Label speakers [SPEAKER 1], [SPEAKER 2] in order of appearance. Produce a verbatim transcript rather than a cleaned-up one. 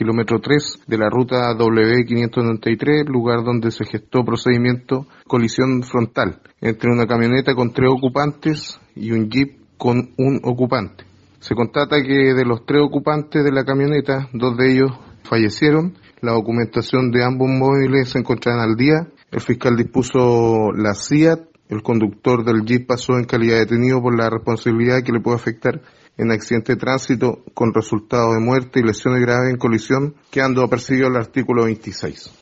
[SPEAKER 1] kilómetro tres de la ruta W quinientos noventa y tres, lugar donde se gestó procedimiento colisión frontal entre una camioneta con tres ocupantes y un jeep con un ocupante. Se constata que de los tres ocupantes de la camioneta, dos de ellos fallecieron. La documentación de ambos móviles se encontraban al día. El fiscal dispuso la C I A T. El conductor del jeep pasó en calidad de detenido por la responsabilidad que le puede afectar en accidente de tránsito con resultado de muerte y lesiones graves en colisión, quedando apercibido el artículo veintiséis.